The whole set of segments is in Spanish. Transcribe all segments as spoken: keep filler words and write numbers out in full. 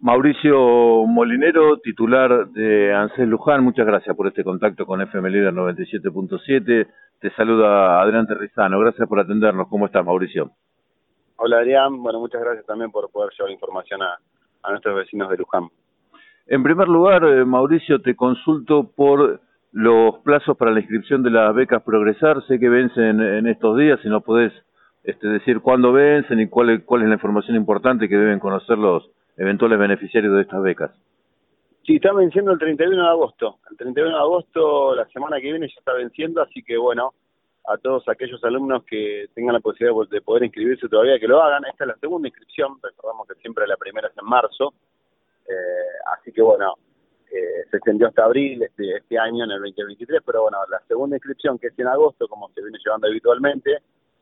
Mauricio Molinero, titular de ANSES Luján, muchas gracias por este contacto con F M Líder noventa y siete punto siete. Te saluda Adrián Terrizano, gracias por atendernos. ¿Cómo estás, Mauricio? Hola, Adrián. Bueno, muchas gracias también por poder llevar información a, a nuestros vecinos de Luján. En primer lugar, eh, Mauricio, te consulto por los plazos para la inscripción de las becas Progresar. Sé que vencen en estos días, si no podés este, decir cuándo vencen y cuál es, cuál es la información importante que deben conocer los eventuales beneficiarios de estas becas. Sí, está venciendo el treinta y uno de agosto. El treinta y uno de agosto, la semana que viene, ya está venciendo, así que bueno, a todos aquellos alumnos que tengan la posibilidad de poder inscribirse todavía, que lo hagan. Esta es la segunda inscripción, recordamos que siempre la primera es en marzo, eh, así que bueno, eh, se extendió hasta abril este, este año, en el veinte veintitrés, pero bueno, la segunda inscripción, que es en agosto, como se viene llevando habitualmente,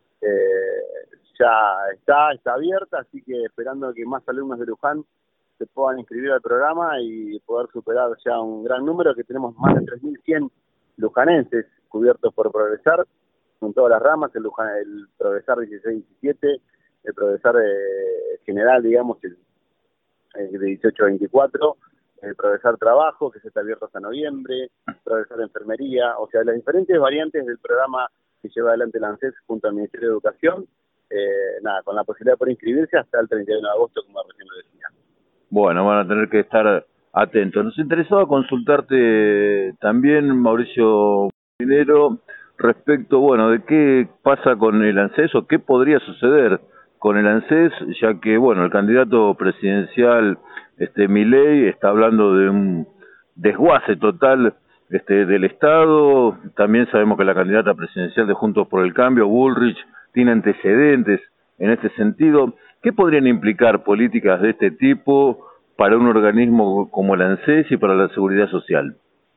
eh, ya está, está abierta, así que esperando que más alumnos de Luján se puedan inscribir al programa y poder superar ya un gran número, que tenemos más de tres mil cien lujanenses cubiertos por Progresar, con todas las ramas, el, Luján, el Progresar dieciséis diecisiete, el Progresar eh, general, digamos, el, el de dieciocho veinticuatro, el Progresar Trabajo, que se está abierto hasta noviembre, Progresar Enfermería, o sea, las diferentes variantes del programa que lleva adelante la ANSES junto al Ministerio de Educación, eh, nada, con la posibilidad de poder inscribirse hasta el treinta y uno de agosto, como recién lo decía. Bueno, van a tener que estar atentos. Nos interesaba consultarte también, Mauricio Molinero, respecto, bueno, de qué pasa con el ANSES o qué podría suceder con el ANSES, ya que, bueno, el candidato presidencial, este Milei, está hablando de un desguace total este, del Estado. También sabemos que la candidata presidencial de Juntos por el Cambio, Bullrich, tiene antecedentes en este sentido. ¿Qué podrían implicar políticas de este tipo para un organismo como el ANSES y para la seguridad social?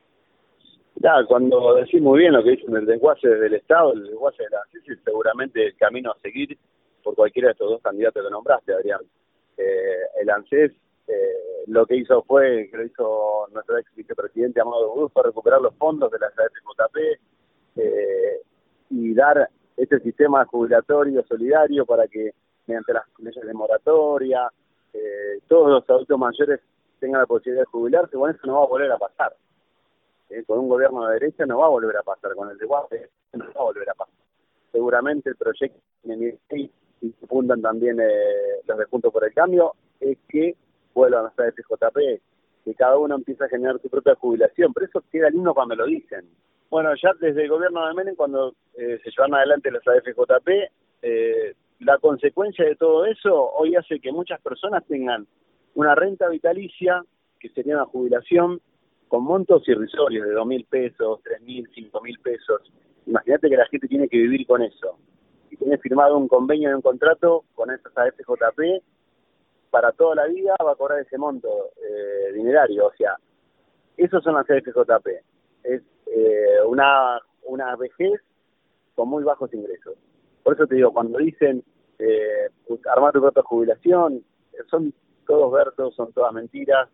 Ya, cuando decís muy bien lo que dicen del desguace del Estado, el desguace de la ANSES es seguramente el camino a seguir por cualquiera de estos dos candidatos que nombraste, Adrián. Eh, el ANSES eh, lo que hizo fue, que lo hizo nuestro ex vicepresidente Amado Burdú, fue recuperar los fondos de la A F J P eh, y dar este sistema jubilatorio solidario para que mediante las leyes de moratoria, eh, todos los adultos mayores tengan la posibilidad de jubilarse. Bueno, eso no va a volver a pasar. Eh, con un gobierno de derecha no va a volver a pasar, con el desguace no va a volver a pasar. Seguramente el proyecto y fundan también eh, los de Juntos por el Cambio es que vuelvan a la F J P, que cada uno empieza a generar su propia jubilación, pero eso queda lindo cuando lo dicen. Bueno, ya desde el gobierno de Menem, cuando eh, se llevan adelante las A F J P, eh, la consecuencia de todo eso hoy hace que muchas personas tengan una renta vitalicia, que sería una jubilación, con montos irrisorios de dos mil pesos, tres mil, cinco mil pesos. Imagínate que la gente tiene que vivir con eso. Y tiene firmado un convenio y un contrato con esas A F J P, para toda la vida va a cobrar ese monto eh, dinerario. O sea, esos son las A F J P. Es eh, una, una vejez con muy bajos ingresos. Por eso te digo, cuando dicen eh, armar tu propia jubilación, son todos versos, son todas mentiras.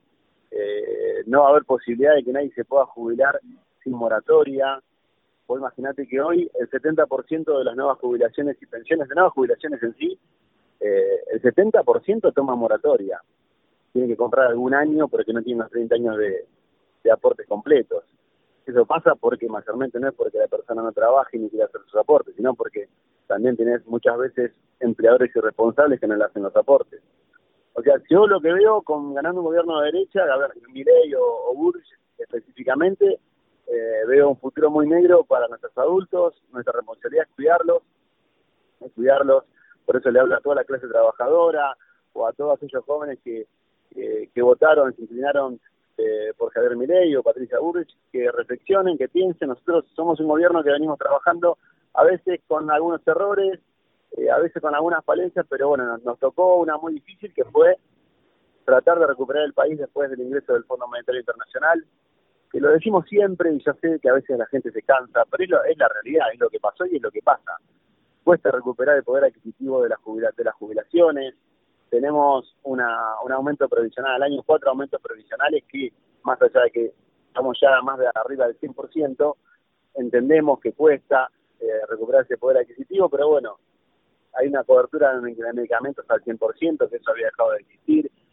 Eh, no va a haber posibilidad de que nadie se pueda jubilar sin moratoria. Vos imaginate que hoy el setenta por ciento de las nuevas jubilaciones y pensiones, de nuevas jubilaciones en sí, eh, el setenta por ciento toma moratoria. Tiene que comprar algún año porque no tiene los treinta años de, de aportes completos. Eso pasa porque mayormente no es porque la persona no trabaje ni quiera hacer sus aportes, sino porque también tenés muchas veces empleadores irresponsables que no le hacen los aportes. O sea, yo lo que veo con ganando un gobierno de derecha, a ver, Milei o, o Bullrich específicamente, eh, veo un futuro muy negro para nuestros adultos. Nuestra responsabilidad es cuidarlos, es cuidarlos. Por eso le hablo a toda la clase trabajadora o a todos aquellos jóvenes que, que, que votaron, se inclinaron eh, por Javier Milei o Patricia Bullrich, que reflexionen, que piensen. Nosotros somos un gobierno que venimos trabajando a veces con algunos errores, eh, a veces con algunas falencias, pero bueno, nos, nos tocó una muy difícil, que fue tratar de recuperar el país después del ingreso del Fondo Monetario Internacional, que lo decimos siempre y yo sé que a veces la gente se cansa, pero es, lo, es la realidad, es lo que pasó y es lo que pasa. Cuesta recuperar el poder adquisitivo de, la jubila, de las jubilaciones. Tenemos una, un aumento previsional al año, cuatro aumentos previsionales que, más allá de que estamos ya más de arriba del cien por ciento, entendemos que cuesta eh, recuperar ese poder adquisitivo, pero bueno, hay una cobertura de medicamentos al cien por ciento, que eso había dejado de existir.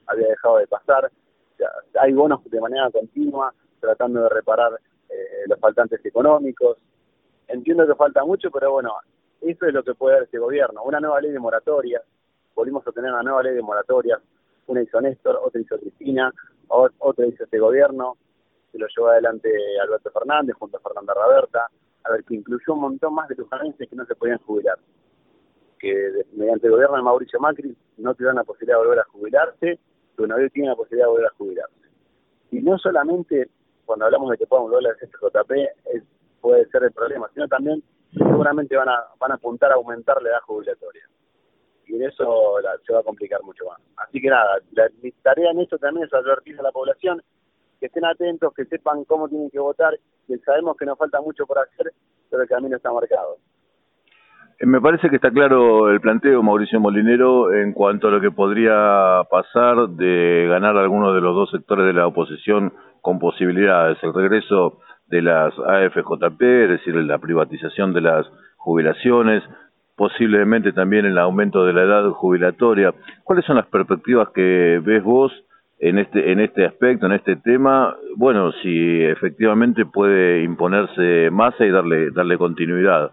había dejado de pasar. O sea, hay bonos de manera continua, tratando de reparar eh, los faltantes económicos. Entiendo que falta mucho, pero bueno, eso es lo que puede dar este gobierno. Una nueva ley de moratorias, volvimos a tener una nueva ley de moratorias, una hizo Néstor, otra hizo Cristina, otra hizo este gobierno, se lo llevó adelante Alberto Fernández junto a Fernanda Raberta, a ver, que incluyó un montón más de lujanenses que no se podían jubilar, que de, mediante el gobierno de Mauricio Macri no te dan la posibilidad de volver a jubilarse, pero hoy tienen la posibilidad de volver a jubilarse. Y no solamente cuando hablamos de que podamos volver al C F J P es, puede ser el problema, sino también seguramente van a van a apuntar a aumentar la edad jubilatoria. Y en eso la, se va a complicar mucho más. Así que nada, la, mi tarea en esto también es advertir a la población que estén atentos, que sepan cómo tienen que votar, que sabemos que nos falta mucho por hacer, pero el camino está marcado. Me parece que está claro el planteo, Mauricio Molinero, en cuanto a lo que podría pasar de ganar alguno de los dos sectores de la oposición con posibilidades. El regreso de las A F J P, es decir, la privatización de las jubilaciones, posiblemente también el aumento de la edad jubilatoria. ¿Cuáles son las perspectivas que ves vos en este en este aspecto, en este tema? Bueno, si efectivamente puede imponerse Massa y darle darle continuidad.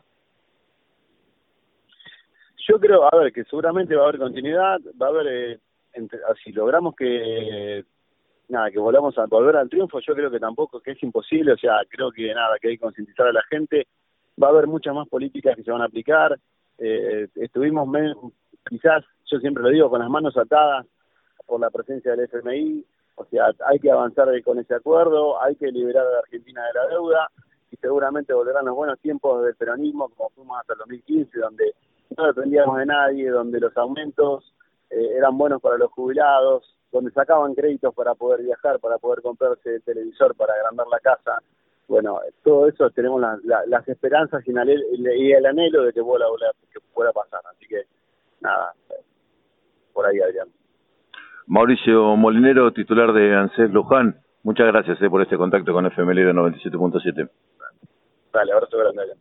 Yo creo, a ver, que seguramente va a haber continuidad, va a haber, eh, entre, si logramos que, nada, que volvamos a volver al triunfo, yo creo que tampoco, que es imposible, o sea, creo que nada, que hay que concientizar a la gente, va a haber muchas más políticas que se van a aplicar, eh, estuvimos, menos, quizás, yo siempre lo digo, con las manos atadas por la presencia del F M I, o sea, hay que avanzar con ese acuerdo, hay que liberar a la Argentina de la deuda, y seguramente volverán los buenos tiempos del peronismo, como fuimos hasta el dos mil quince, donde no dependíamos de nadie, donde los aumentos eh, eran buenos para los jubilados, donde sacaban créditos para poder viajar, para poder comprarse el televisor, para agrandar la casa. Bueno, todo eso tenemos la, la, las esperanzas y, el, y el anhelo de que, vuelva, que pueda pasar. Así que, nada, por ahí, Adrián. Mauricio Molinero, titular de ANSES Luján, muchas gracias eh, por este contacto con F M L noventa y siete punto siete. Dale, abrazo grande.